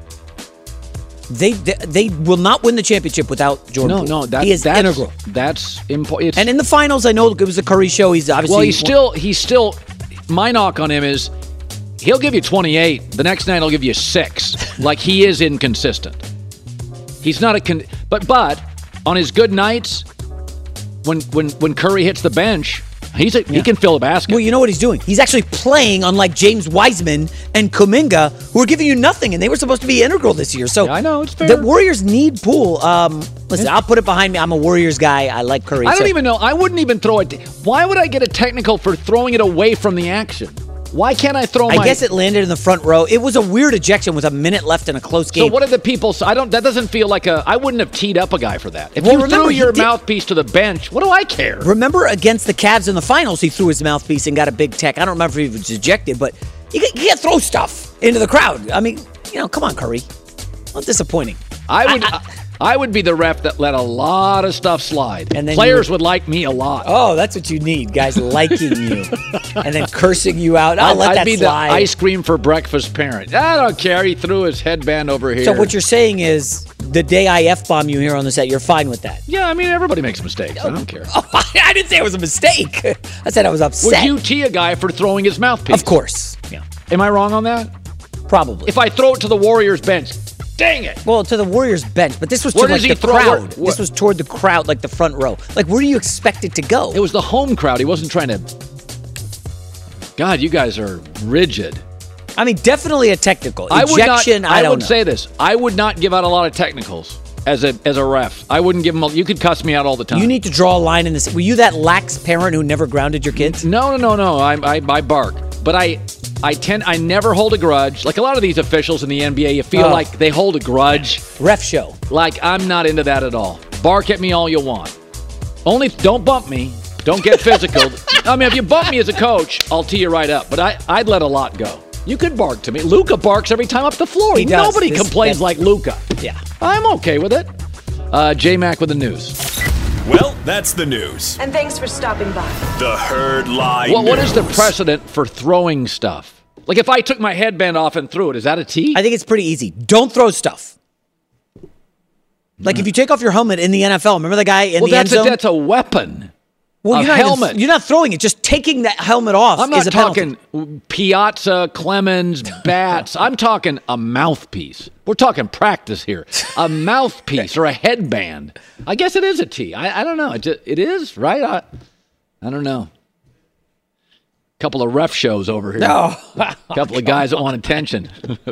They, they they will not win the championship without Jordan No, Poole. no, that, he is that's integral. That's important. And in the finals, I know it was a Curry show. He's obviously well, he's still he's still. My knock on him is he'll give you twenty-eight. The next night he'll give you six. Like he is inconsistent. He's not a con. But but on his good nights, when when when Curry hits the bench, he's a, Yeah. he can fill a basket. Well, you know what he's doing? He's actually playing unlike James Wiseman and Kuminga, who are giving you nothing, and they were supposed to be integral this year. So Yeah, I know, it's fair. The Warriors need Poole. Um, listen, I'll put it behind me. I'm a Warriors guy. I like Curry. I don't so- even know. I wouldn't even throw it. Why would I get a technical for throwing it away from the action? Why can't I throw I my... guess it landed in the front row. It was a weird ejection with a minute left in a close game. So what did the people say? I don't. That doesn't feel like a... I wouldn't have teed up a guy for that. If Well, you remember, threw he your did- mouthpiece to the bench, what do I care? Remember against the Cavs in the finals, he threw his mouthpiece and got a big tech. I don't remember if he was ejected, but you can't, you can't throw stuff into the crowd. I mean, you know, come on, Curry. Well, disappointing. I would... I- I, I would be the ref that let a lot of stuff slide. And then Players you would, would like me a lot. Oh, that's what you need, guys liking you and then cursing you out. I'll I'd, let I'd that be slide. the ice cream for breakfast parent. I don't care. He threw his headband over here. So what you're saying is the day I F-bomb you here on the set, you're fine with that? Yeah, I mean, everybody makes mistakes. I don't care. Oh, I didn't say it was a mistake. I said I was upset. Would you tee a guy for throwing his mouthpiece? Of course. Yeah, Am I wrong on that? probably. If I throw it to the Warriors bench, dang it. Well, to the Warriors bench, but this was Where toward does like he the throw crowd. it? Where- This was toward the crowd, like the front row. Like, where do you expect it to go? It was the home crowd. He wasn't trying to... God, you guys are rigid. I mean, definitely a technical. I would Ejection, not, I, I, don't would know. say this. I would not give out a lot of technicals as a as a ref. I wouldn't give them... A, you could cuss me out all the time. You need to draw a line in this. Were you that lax parent who never grounded your kids? No, no, no, no. I, I, I bark. But I... I tend, I never hold a grudge. Like a lot of these officials in the N B A, you feel Oh. like they hold a grudge. Ref show. Like, I'm not into that at all. Bark at me all you want. Only don't bump me. Don't get physical. I mean, if you bump me as a coach, I'll tee you right up. But I, I'd let a lot go. You could bark to me. Luka barks every time up the floor. He does. Nobody This- complains that- like Luka. Yeah. I'm okay with it. Uh, J-Mac with the news. Well, that's the news. And thanks for stopping by. The Herd Lie Well, what is the News. precedent for throwing stuff? Like if I took my headband off and threw it, is that a tee? I think it's pretty easy. Don't throw stuff. Like if you take off your helmet in the N F L, remember the guy in well, the that's end a, zone? that's a weapon. well, a you're not even- helmet. you're not throwing it. Just taking that helmet off I'm is not a penalty. talking Piazza, Clemens, bats. I'm talking a mouthpiece. We're talking practice here. A mouthpiece or a headband. I guess it is a tee. I, I don't know. It, just, it is, right? I, I don't know. Couple of ref shows over here. No. Couple of guys that want attention.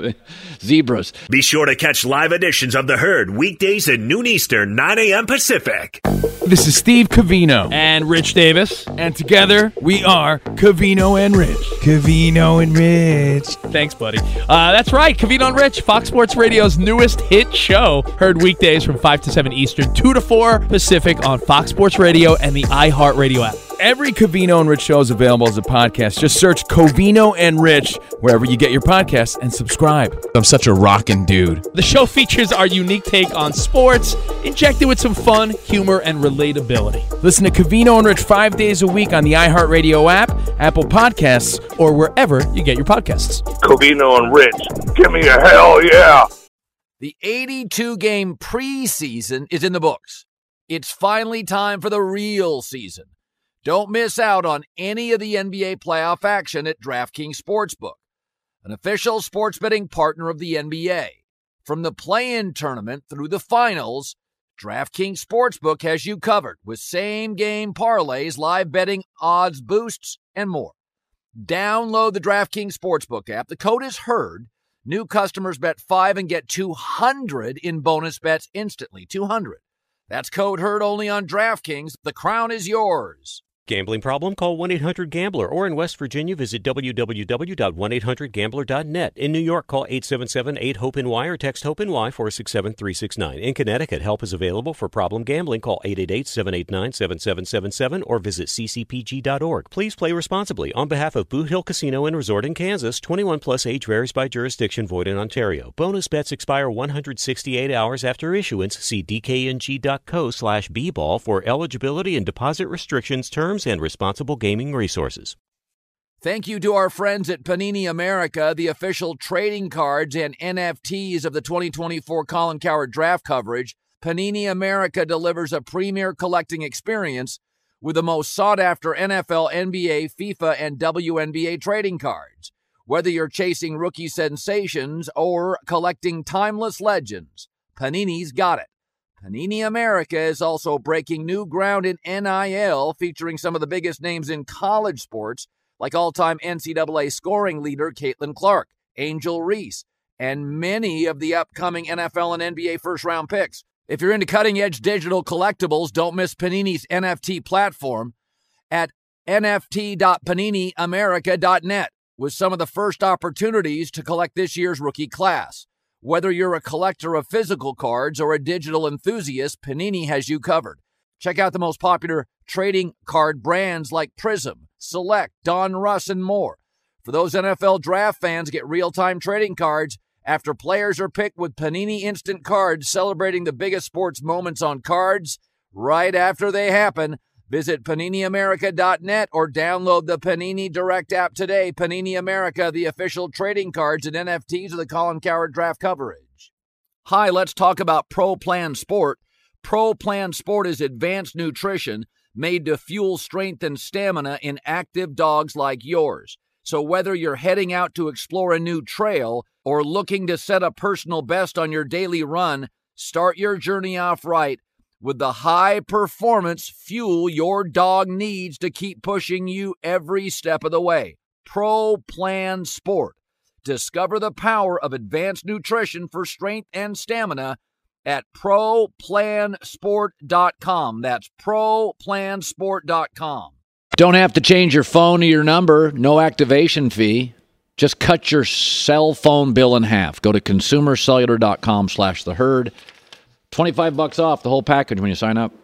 Zebras. Be sure to catch live editions of The Herd weekdays at noon Eastern, nine a.m. Pacific. This is Steve Covino and Rich Davis, and together we are Covino and Rich. Covino and Rich. Thanks, buddy. Uh, that's right, Covino and Rich, Fox Sports Radio's newest hit show. Heard weekdays from five to seven Eastern, two to four Pacific on Fox Sports Radio and the iHeartRadio app. Every Covino and Rich show is available as a podcast. Just search Covino and Rich wherever you get your podcasts and subscribe. I'm such a rockin' dude. The show features our unique take on sports, injected with some fun, humor, and relatability. Listen to Covino and Rich five days a week on the iHeartRadio app, Apple Podcasts, or wherever you get your podcasts. Covino and Rich, give me a hell yeah. The eighty-two game preseason is in the books. It's finally time for the real season. Don't miss out on any of the N B A playoff action at DraftKings Sportsbook, an official sports betting partner of the N B A. From the play-in tournament through the finals, DraftKings Sportsbook has you covered with same-game parlays, live betting, odds boosts, and more. Download the DraftKings Sportsbook app. The code is HERD. New customers bet five and get two hundred in bonus bets instantly. two hundred. That's code HERD only on DraftKings. The crown is yours. Gambling problem? Call one eight hundred gambler, or in West Virginia, visit w w w dot one eight hundred gambler dot net. In New York, call eight seven seven eight hope N Y or text HOPE-NY four six seven three six nine. In Connecticut, help is available for problem gambling. Call eight eight eight seven eight nine seven seven seven seven or visit c c p g dot org. Please play responsibly. On behalf of Boot Hill Casino and Resort in Kansas, twenty-one plus age varies by jurisdiction, void in Ontario. Bonus bets expire one hundred sixty-eight hours after issuance. See d k n g dot co slash b ball for eligibility and deposit restrictions, terms, and responsible gaming resources. Thank you to our friends at Panini America, the official trading cards and N F Ts of the twenty twenty-four Colin Cowherd draft coverage. Panini America delivers a premier collecting experience with the most sought-after N F L, N B A, FIFA, and W N B A trading cards. Whether you're chasing rookie sensations or collecting timeless legends, Panini's got it. Panini America is also breaking new ground in N I L, featuring some of the biggest names in college sports, like all-time N C double A scoring leader Caitlin Clark, Angel Reese, and many of the upcoming N F L and N B A first-round picks. If you're into cutting-edge digital collectibles, don't miss Panini's N F T platform at n f t dot panini america dot net with some of the first opportunities to collect this year's rookie class. Whether you're a collector of physical cards or a digital enthusiast, Panini has you covered. Check out the most popular trading card brands like Prism, Select, Don Russ, and more. For those N F L draft fans, get real-time trading cards after players are picked with Panini Instant Cards, celebrating the biggest sports moments on cards right after they happen. Visit panini america dot net or download the Panini Direct app today. Panini America, the official trading cards and N F Ts of the Colin Cowherd draft coverage. Hi, let's talk about Pro Plan Sport. Pro Plan Sport is advanced nutrition made to fuel strength and stamina in active dogs like yours. So whether you're heading out to explore a new trail or looking to set a personal best on your daily run, start your journey off right with the high-performance fuel your dog needs to keep pushing you every step of the way. Pro Plan Sport. Discover the power of advanced nutrition for strength and stamina at pro plan sport dot com. That's pro plan sport dot com. Don't have to change your phone or your number. No activation fee. Just cut your cell phone bill in half. Go to consumer cellular dot com slash the herd. twenty-five bucks off the whole package when you sign up.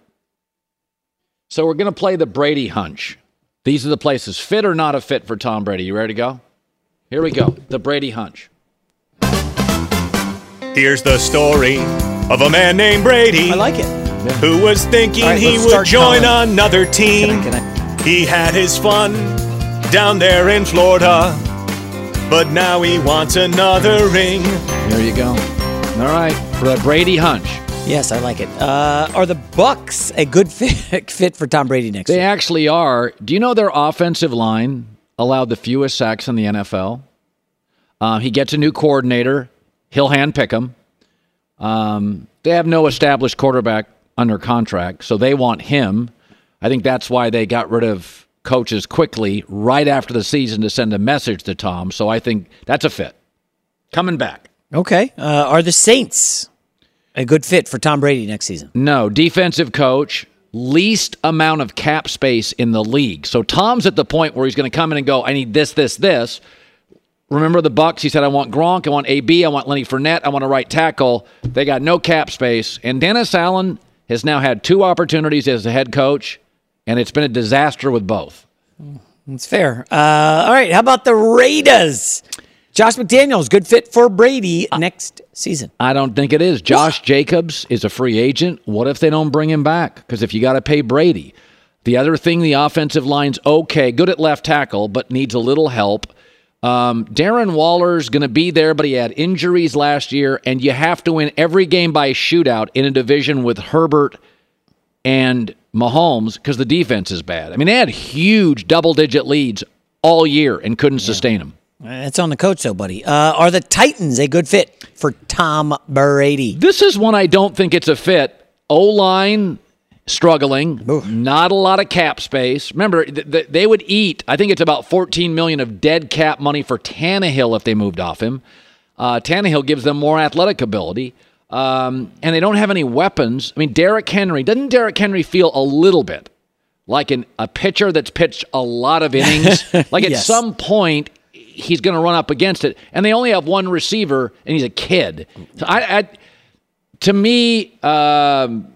So we're going to play the Brady Hunch. These are the places, fit or not a fit for Tom Brady. You ready to go? Here we go. The Brady Hunch. Here's the story of a man named Brady. I like it. Who was thinking right, he would join telling. another team. Can I, can I? He had his fun down there in Florida, but now he wants another ring. There you go. All right, for the Brady Hunch. Yes, I like it. Uh, are the Bucks a good fit, fit for Tom Brady next they year? They actually are. Do you know their offensive line allowed the fewest sacks in the N F L? Uh, he gets a new coordinator. He'll handpick him. Um, they have no established quarterback under contract, so they want him. I think that's why they got rid of coaches quickly right after the season to send a message to Tom. So I think that's a fit. Coming back. Okay. Uh, are the Saints a good fit for Tom Brady next season? No. Defensive coach, least amount of cap space in the league. So Tom's at the point where he's going to come in and go, I need this, this, this. Remember the Bucs? He said, I want Gronk, I want A B, I want Lenny Fournette, I want a right tackle. They got no cap space. And Dennis Allen has now had two opportunities as a head coach, and it's been a disaster with both. That's fair. Uh, all right, how about the Raiders? Josh McDaniels, good fit for Brady next season. I don't think it is. Josh what? Jacobs is a free agent. What if they don't bring him back? Because if you got to pay Brady. The other thing, the offensive line's okay, good at left tackle, but needs a little help. Um, Darren Waller's going to be there, but he had injuries last year, and you have to win every game by a shootout in a division with Herbert and Mahomes because the defense is bad. I mean, they had huge double-digit leads all year and couldn't yeah. sustain them. It's on the coach, though, buddy. Uh, are the Titans a good fit for Tom Brady? This is one I don't think it's a fit. O-line struggling, Oof. Not a lot of cap space. Remember, th- th- they would eat, I think it's about fourteen million dollars of dead cap money for Tannehill if they moved off him. Uh, Tannehill gives them more athletic ability, um, and they don't have any weapons. I mean, Derrick Henry, doesn't Derrick Henry feel a little bit like an, a pitcher that's pitched a lot of innings? Like at yes. some point, he's going to run up against it, and they only have one receiver, and he's a kid. So I, I to me, um,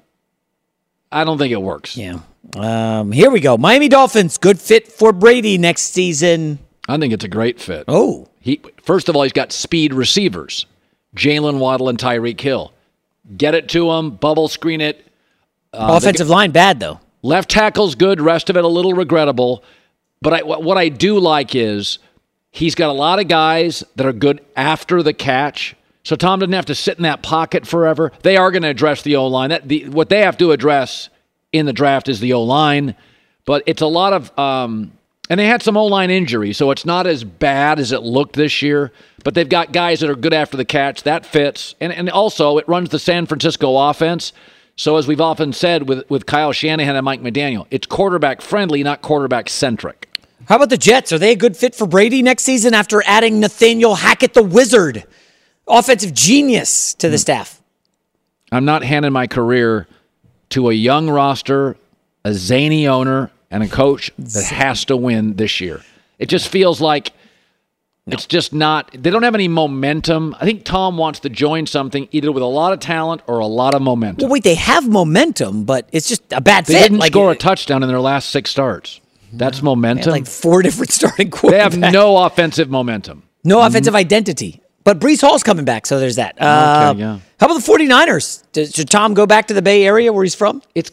I don't think it works. Yeah. Um, here we go. Miami Dolphins, good fit for Brady next season. I think it's a great fit. Oh. He First of all, he's got speed receivers. Jalen Waddle and Tyreek Hill. Get it to him, bubble screen it. Uh, Offensive line bad, though. Left tackle's good, rest of it a little regrettable. But I, what I do like is he's got a lot of guys that are good after the catch. So Tom doesn't have to sit in that pocket forever. They are going to address the O-line. That, the, what they have to address in the draft is the O-line. But it's a lot of um, – and they had some O-line injuries, so it's not as bad as it looked this year. But they've got guys that are good after the catch. That fits. And, and also, it runs the San Francisco offense. So as we've often said with, with Kyle Shanahan and Mike McDaniel, it's quarterback-friendly, not quarterback-centric. How about the Jets? Are they a good fit for Brady next season after adding Nathaniel Hackett the Wizard? Offensive genius to the staff. I'm not handing my career to a young roster, a zany owner, and a coach that has to win this year. It just feels like no. it's just not, they don't have any momentum. I think Tom wants to join something either with a lot of talent or a lot of momentum. Well, wait, they have momentum, but it's just a bad they fit. They didn't like, score a touchdown in their last six starts. That's no, momentum. Like four different starting quarterbacks. They have no offensive momentum. No offensive mm-hmm. identity. But Breece Hall's coming back, so there's that. Uh, okay, yeah. How about the 49ers? Does, should Tom go back to the Bay Area where he's from? It's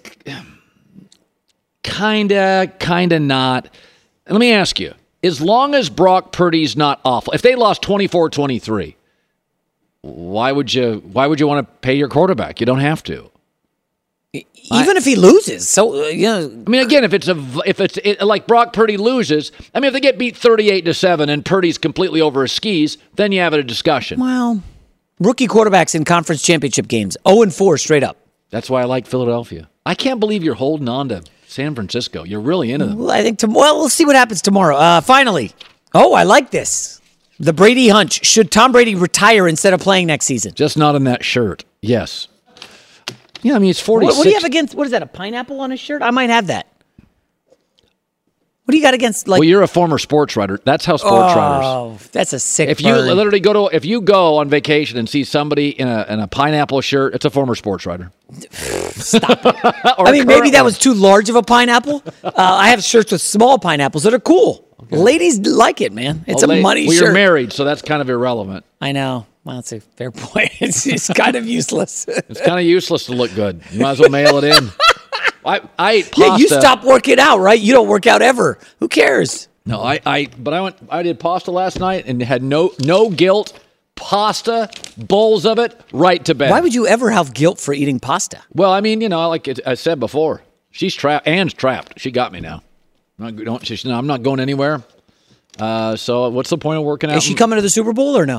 kind of, kind of not. Let me ask you. As long as Brock Purdy's not awful, if they lost twenty-four twenty-three, why would you why would you want to pay your quarterback? You don't have to. Even I, if he loses, so uh, yeah. I mean, again, if it's a if it's it, like Brock Purdy loses, I mean, if they get beat thirty-eight to seven and Purdy's completely over his skis, then you have a discussion. Well, rookie quarterbacks in conference championship games, zero and four straight up. That's why I like Philadelphia. I can't believe you're holding on to San Francisco. You're really into them. Well, I think tom- well, we'll see what happens tomorrow. Uh, finally, oh, I like this. The Brady hunch: should Tom Brady retire instead of playing next season? Just not in that shirt. Yes. Yeah, I mean, it's forty-six. What, what do you have against, what is that, a pineapple on his shirt? I might have that. What do you got against, like... Well, you're a former sports writer. That's how sports oh, writers... Oh, that's a sick If burn. you literally go to... If you go on vacation and see somebody in a in a pineapple shirt, it's a former sports writer. Stop it. I mean, maybe that one. was too large of a pineapple. Uh, I have shirts with small pineapples that are cool. Okay. Ladies like it, man. It's well, a money well, shirt. You're married, so that's kind of irrelevant. I know. Well, that's a fair point. It's, it's kind of useless. It's kind of useless to look good. You might as well mail it in. I, I ate pasta. Yeah, you stopped working out, right? You don't work out ever. Who cares? No, I, I but I went I did pasta last night and had no no guilt. Pasta, bowls of it, right to bed. Why would you ever have guilt for eating pasta? Well, I mean, you know, like I said before, she's trapped. Anne's trapped. She got me now. I'm not, don't, she's, no, I'm not going anywhere. Uh, so what's the point of working out? Is she coming to the Super Bowl or no?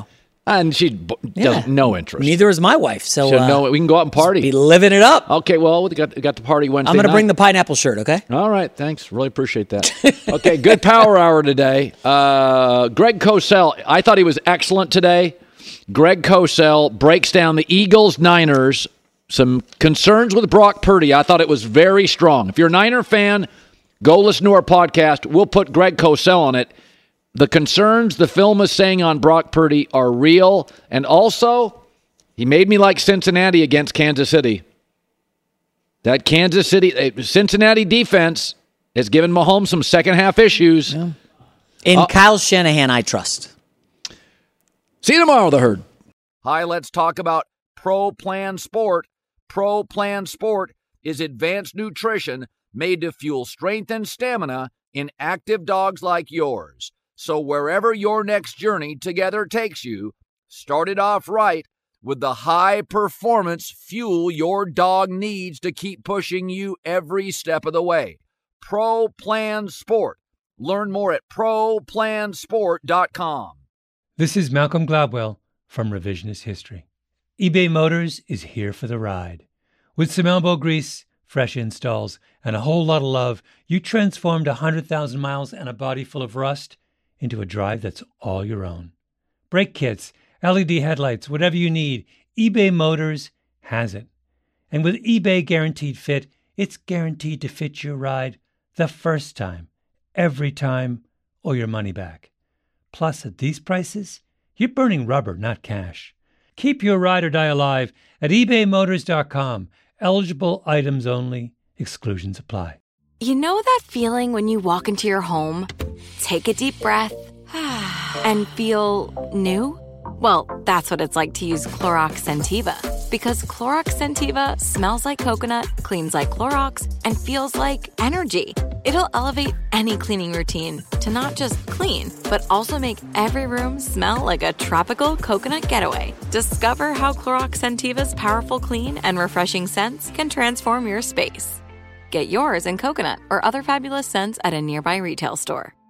And she b- Yeah. does no interest. Neither is my wife. So She'll uh, know it. We can go out and party. be living it up. Okay, well, we got, we got the party Wednesday I'm going to night. bring the pineapple shirt, okay? All right, thanks. Really appreciate that. Okay, good power hour today. Uh, Greg Cosell, I thought he was excellent today. Greg Cosell breaks down the Eagles-Niners. Some concerns with Brock Purdy. I thought it was very strong. If you're a Niner fan, go listen to our podcast. We'll put Greg Cosell on it. The concerns the film is saying on Brock Purdy are real. And also, he made me like Cincinnati against Kansas City. That Kansas City, Cincinnati defense has given Mahomes some second-half issues. Yeah. In uh, Kyle Shanahan, I trust. See you tomorrow, The Herd. Hi, let's talk about Pro Plan Sport. Pro Plan Sport is advanced nutrition made to fuel strength and stamina in active dogs like yours. So wherever your next journey together takes you, start it off right with the high-performance fuel your dog needs to keep pushing you every step of the way. Pro Plan Sport. Learn more at pro plan sport dot com. This is Malcolm Gladwell from Revisionist History. eBay Motors is here for the ride. With some elbow grease, fresh installs, and a whole lot of love, you transformed one hundred thousand miles and a body full of rust into a drive that's all your own. Brake kits, L E D headlights, whatever you need, eBay Motors has it. And with eBay Guaranteed Fit, it's guaranteed to fit your ride the first time, every time, or your money back. Plus, at these prices, you're burning rubber, not cash. Keep your ride or die alive at ebay motors dot com. Eligible items only. Exclusions apply. You know that feeling when you walk into your home, take a deep breath, and feel new? Well, that's what it's like to use Clorox Scentiva. Because Clorox Scentiva smells like coconut, cleans like Clorox, and feels like energy. It'll elevate any cleaning routine to not just clean, but also make every room smell like a tropical coconut getaway. Discover how Clorox Scentiva's powerful clean and refreshing scents can transform your space. Get yours in coconut or other fabulous scents at a nearby retail store.